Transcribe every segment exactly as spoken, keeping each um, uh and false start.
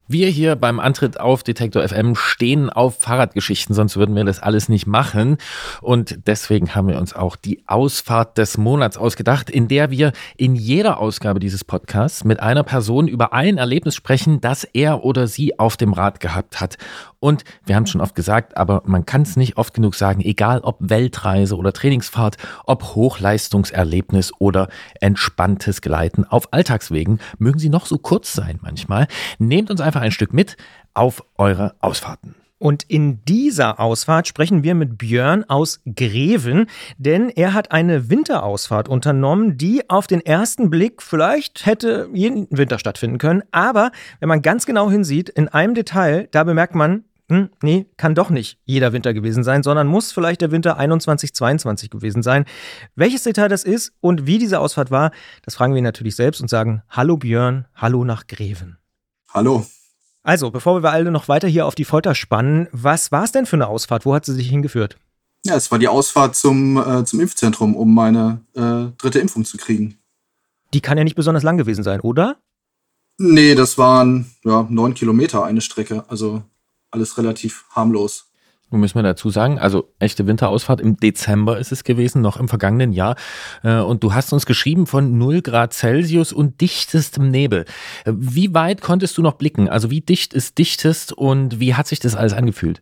Wir hier beim Antritt auf Detektor F M stehen auf Fahrradgeschichten, sonst würden wir das alles nicht machen. Und deswegen haben wir uns auch die Ausfahrt des Monats ausgedacht, in der wir in jeder Ausgabe dieses Podcasts mit einer Person über ein Erlebnis sprechen, das er oder sie auf dem Rad gehabt hat. Und wir haben es schon oft gesagt, aber man kann es nicht oft genug sagen, egal ob Weltreise oder Trainingsfahrt, ob Hochleistungserlebnis oder entspanntes Gleiten auf Alltagswegen, mögen sie noch so kurz sein manchmal. Nehmt uns einfach ein Stück mit auf eure Ausfahrten. Und in dieser Ausfahrt sprechen wir mit Björn aus Greven, denn er hat eine Winterausfahrt unternommen, die auf den ersten Blick vielleicht hätte jeden Winter stattfinden können. Aber wenn man ganz genau hinsieht, in einem Detail, da bemerkt man, hm, nee, kann doch nicht jeder Winter gewesen sein, sondern muss vielleicht der Winter einundzwanzig zweiundzwanzig gewesen sein. Welches Detail das ist und wie diese Ausfahrt war, das fragen wir ihn natürlich selbst und sagen, hallo Björn, hallo nach Greven. Hallo. Also, bevor wir alle noch weiter hier auf die Folter spannen, was war es denn für eine Ausfahrt? Wo hat sie sich hingeführt? Ja, es war die Ausfahrt zum, äh, zum Impfzentrum, um meine äh, dritte Impfung zu kriegen. Die kann ja nicht besonders lang gewesen sein, oder? Nee, das waren ja, neun Kilometer eine Strecke, also alles relativ harmlos. Nun müssen wir dazu sagen, also echte Winterausfahrt im Dezember ist es gewesen, noch im vergangenen Jahr. Und du hast uns geschrieben von null Grad Celsius und dichtestem Nebel. Wie weit konntest du noch blicken? Also wie dicht ist dichtest und wie hat sich das alles angefühlt?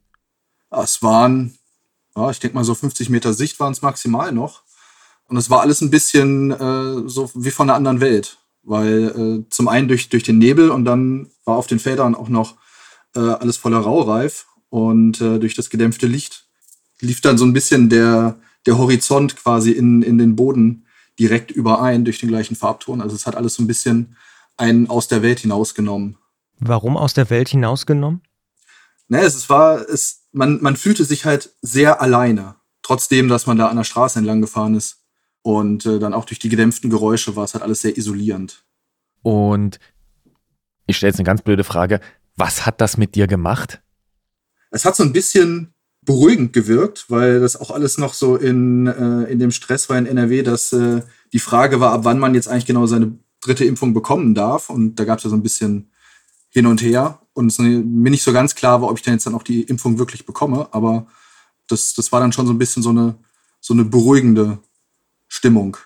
Es waren, ja, ich denke mal so fünfzig Meter Sicht waren es maximal noch. Und es war alles ein bisschen äh, so wie von einer anderen Welt. Weil äh, zum einen durch, durch den Nebel und dann war auf den Feldern auch noch äh, alles voller Raureif. Und äh, durch das gedämpfte Licht lief dann so ein bisschen der, der Horizont quasi in, in den Boden direkt überein durch den gleichen Farbton. Also es hat alles so ein bisschen einen aus der Welt hinausgenommen. Warum aus der Welt hinausgenommen? Naja, es war, es, man, man fühlte sich halt sehr alleine, trotzdem, dass man da an der Straße entlang gefahren ist. Und äh, dann auch durch die gedämpften Geräusche war es halt alles sehr isolierend. Und ich stelle jetzt eine ganz blöde Frage. Was hat das mit dir gemacht? Es hat so ein bisschen beruhigend gewirkt, weil das auch alles noch so in, äh, in dem Stress war in N R W, dass äh, die Frage war, ab wann man jetzt eigentlich genau seine dritte Impfung bekommen darf. Und da gab es ja so ein bisschen hin und her. Und es mir nicht so ganz klar war, ob ich dann jetzt dann auch die Impfung wirklich bekomme. Aber das, das war dann schon so ein bisschen so eine, so eine beruhigende Stimmung.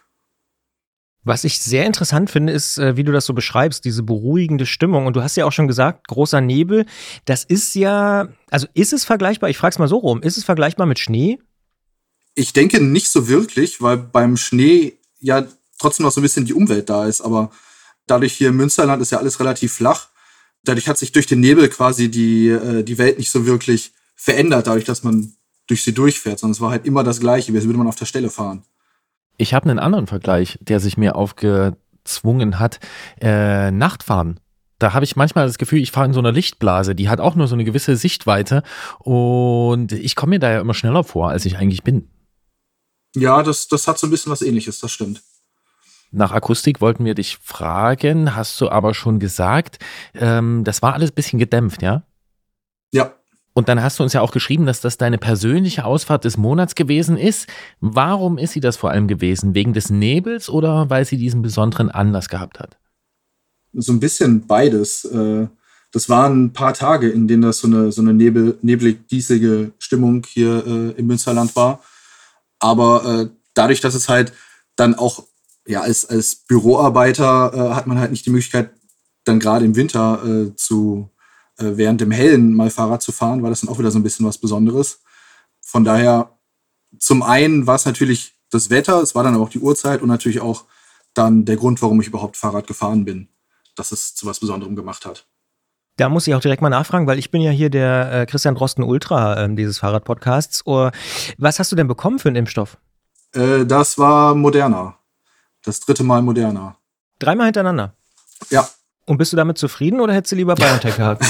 Was ich sehr interessant finde, ist, wie du das so beschreibst, diese beruhigende Stimmung. Und du hast ja auch schon gesagt, großer Nebel, das ist ja, also ist es vergleichbar, ich frage es mal so rum, ist es vergleichbar mit Schnee? Ich denke nicht so wirklich, weil beim Schnee ja trotzdem noch so ein bisschen die Umwelt da ist. Aber dadurch hier im Münsterland ist ja alles relativ flach. Dadurch hat sich durch den Nebel quasi die, die Welt nicht so wirklich verändert, dadurch, dass man durch sie durchfährt. Sondern es war halt immer das Gleiche, wie als würde man auf der Stelle fahren. Ich habe einen anderen Vergleich, der sich mir aufgezwungen hat. Äh, Nachtfahren. Da habe ich manchmal das Gefühl, ich fahre in so einer Lichtblase. Die hat auch nur so eine gewisse Sichtweite. Und ich komme mir da ja immer schneller vor, als ich eigentlich bin. Ja, das, das hat so ein bisschen was Ähnliches, das stimmt. Nach Akustik wollten wir dich fragen, hast du aber schon gesagt. Ähm, das war alles ein bisschen gedämpft, ja? Ja. Und dann hast du uns ja auch geschrieben, dass das deine persönliche Ausfahrt des Monats gewesen ist. Warum ist sie das vor allem gewesen? Wegen des Nebels oder weil sie diesen besonderen Anlass gehabt hat? So ein bisschen beides. Das waren ein paar Tage, in denen das so eine, so eine nebel, neblig, diesige Stimmung hier im Münsterland war. Aber dadurch, dass es halt dann auch, ja, als, als Büroarbeiter hat man halt nicht die Möglichkeit, dann gerade im Winter zu während dem Hellen mal Fahrrad zu fahren, war das dann auch wieder so ein bisschen was Besonderes. Von daher, zum einen war es natürlich das Wetter, es war dann aber auch die Uhrzeit und natürlich auch dann der Grund, warum ich überhaupt Fahrrad gefahren bin, dass es zu was Besonderem gemacht hat. Da muss ich auch direkt mal nachfragen, weil ich bin ja hier der äh, Christian Drosten Ultra äh, dieses Fahrradpodcasts. Oh, was hast du denn bekommen für einen Impfstoff? Äh, das war Moderna. Das dritte Mal Moderna. Dreimal hintereinander? Ja. Und bist du damit zufrieden oder hättest du lieber BioNTech gehabt?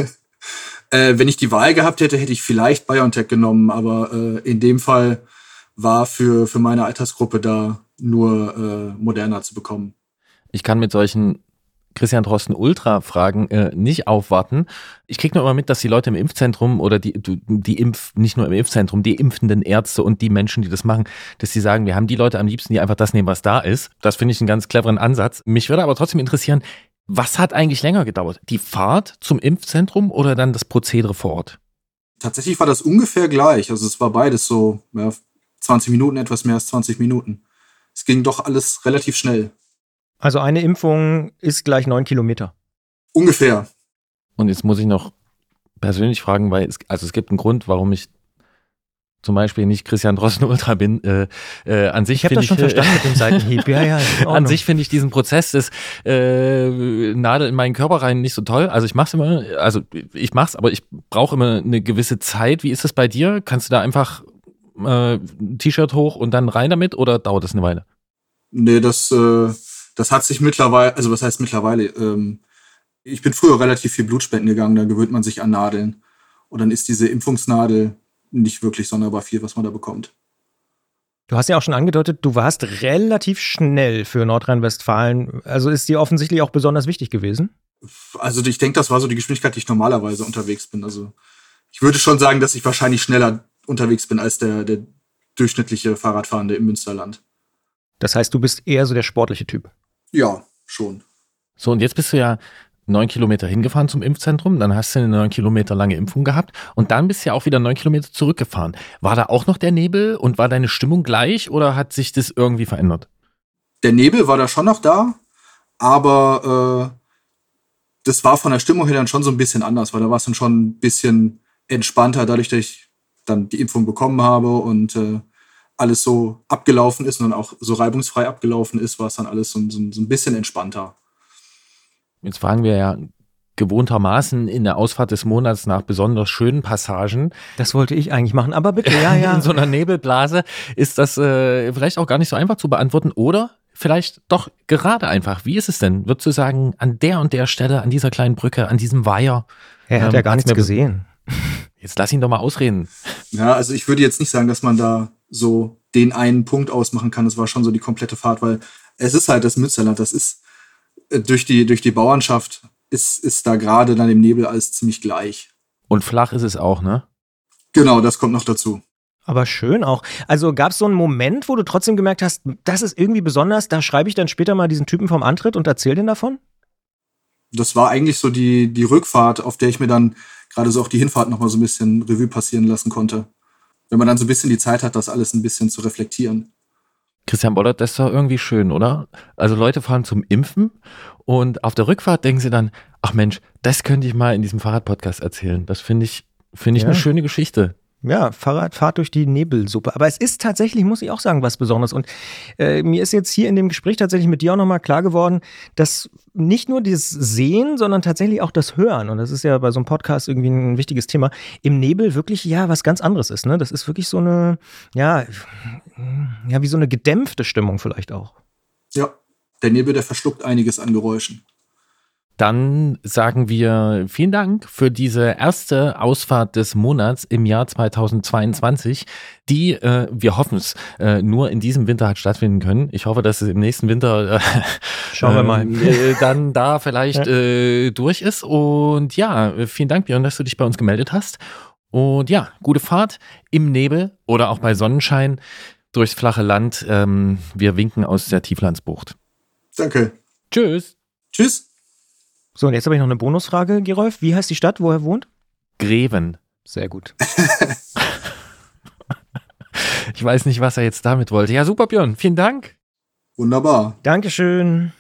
äh, wenn ich die Wahl gehabt hätte, hätte ich vielleicht BioNTech genommen, aber äh, in dem Fall war für, für meine Altersgruppe da nur äh, Moderna zu bekommen. Ich kann mit solchen Christian Drosten Ultra-Fragen äh, nicht aufwarten. Ich kriege nur immer mit, dass die Leute im Impfzentrum oder die, die Impf, nicht nur im Impfzentrum, die impfenden Ärzte und die Menschen, die das machen, dass sie sagen, wir haben die Leute am liebsten, die einfach das nehmen, was da ist. Das finde ich einen ganz cleveren Ansatz. Mich würde aber trotzdem interessieren, Was hat eigentlich länger gedauert? Die Fahrt zum Impfzentrum oder dann das Prozedere vor Ort? Tatsächlich war das ungefähr gleich. Also es war beides so, ja, zwanzig Minuten, etwas mehr als zwanzig Minuten. Es ging doch alles relativ schnell. Also eine Impfung ist gleich neun Kilometer. Ungefähr. Und jetzt muss ich noch persönlich fragen, weil es, also es gibt einen Grund, warum ich zum Beispiel nicht Christian Drosten Ultra bin. Äh, äh, an sich ich habe das schon ich, verstanden mit dem Seitenhieb. Ja, ja, an sich finde ich diesen Prozess des äh, Nadel in meinen Körper rein nicht so toll. Also ich mach's immer, also ich mach's, aber ich brauche immer eine gewisse Zeit. Wie ist das bei dir? Kannst du da einfach äh, ein T-Shirt hoch und dann rein damit oder dauert das eine Weile? Nee, das, äh, das hat sich mittlerweile, also was heißt mittlerweile? Ähm, ich bin früher relativ viel Blutspenden gegangen, da gewöhnt man sich an Nadeln. Und dann ist diese Impfungsnadel nicht wirklich sonderbar viel, was man da bekommt. Du hast ja auch schon angedeutet, du warst relativ schnell für Nordrhein-Westfalen. Also ist dir offensichtlich auch besonders wichtig gewesen? Also ich denke, das war so die Geschwindigkeit, die ich normalerweise unterwegs bin. Also ich würde schon sagen, dass ich wahrscheinlich schneller unterwegs bin als der, der durchschnittliche Fahrradfahrende im Münsterland. Das heißt, du bist eher so der sportliche Typ? Ja, schon. So, und jetzt bist du ja neun Kilometer hingefahren zum Impfzentrum, dann hast du eine neun Kilometer lange Impfung gehabt und dann bist du ja auch wieder neun Kilometer zurückgefahren. War da auch noch der Nebel und war deine Stimmung gleich oder hat sich das irgendwie verändert? Der Nebel war da schon noch da, aber äh, das war von der Stimmung her dann schon so ein bisschen anders, weil da war es dann schon ein bisschen entspannter, dadurch, dass ich dann die Impfung bekommen habe und äh, alles so abgelaufen ist und dann auch so reibungsfrei abgelaufen ist, war es dann alles so, so, so ein bisschen entspannter. Jetzt fragen wir ja gewohntermaßen in der Ausfahrt des Monats nach besonders schönen Passagen. Das wollte ich eigentlich machen, aber bitte, ja, ja. In so einer Nebelblase ist das äh, vielleicht auch gar nicht so einfach zu beantworten oder vielleicht doch gerade einfach. Wie ist es denn? Würdest du sagen, an der und der Stelle, an dieser kleinen Brücke, an diesem Weiher? Er hat ähm, ja gar hat's nichts mir gesehen. Jetzt lass ihn doch mal ausreden. Ja, also ich würde jetzt nicht sagen, dass man da so den einen Punkt ausmachen kann. Es war schon so die komplette Fahrt, weil es ist halt das Münsterland, das ist durch die, durch die Bauernschaft ist, ist da gerade dann im Nebel alles ziemlich gleich. Und flach ist es auch, ne? Genau, das kommt noch dazu. Aber schön auch. Also gab es so einen Moment, wo du trotzdem gemerkt hast, das ist irgendwie besonders, da schreibe ich dann später mal diesen Typen vom Antritt und erzähle den davon? Das war eigentlich so die, die Rückfahrt, auf der ich mir dann gerade so auch die Hinfahrt noch mal so ein bisschen Revue passieren lassen konnte. Wenn man dann so ein bisschen die Zeit hat, das alles ein bisschen zu reflektieren. Christian Bollert, das ist doch irgendwie schön, oder? Also Leute fahren zum Impfen und auf der Rückfahrt denken sie dann, ach Mensch, das könnte ich mal in diesem Fahrradpodcast erzählen. Das finde ich, finde ich Ja. eine schöne Geschichte. Ja, Fahrradfahrt durch die Nebelsuppe. Aber es ist tatsächlich, muss ich auch sagen, was Besonderes. Und äh, mir ist jetzt hier in dem Gespräch tatsächlich mit dir auch nochmal klar geworden, dass nicht nur dieses Sehen, sondern tatsächlich auch das Hören, und das ist ja bei so einem Podcast irgendwie ein wichtiges Thema, im Nebel wirklich ja was ganz anderes ist. Ne? Das ist wirklich so eine, ja, ja, wie so eine gedämpfte Stimmung vielleicht auch. Ja, der Nebel, der verschluckt einiges an Geräuschen. Dann sagen wir vielen Dank für diese erste Ausfahrt des Monats im Jahr zweitausendzweiundzwanzig, die, äh, wir hoffen es, äh, nur in diesem Winter hat stattfinden können. Ich hoffe, dass es im nächsten Winter äh, Schauen wir mal. äh, dann da vielleicht äh, durch ist. Und ja, vielen Dank, Björn, dass du dich bei uns gemeldet hast. Und ja, gute Fahrt im Nebel oder auch bei Sonnenschein durchs flache Land. Ähm, wir winken aus der Tieflandsbucht. Danke. Tschüss. Tschüss. So, und jetzt habe ich noch eine Bonusfrage, Gerolf. Wie heißt die Stadt, wo er wohnt? Greven. Sehr gut. Ich weiß nicht, was er jetzt damit wollte. Ja, super, Björn. Vielen Dank. Wunderbar. Dankeschön.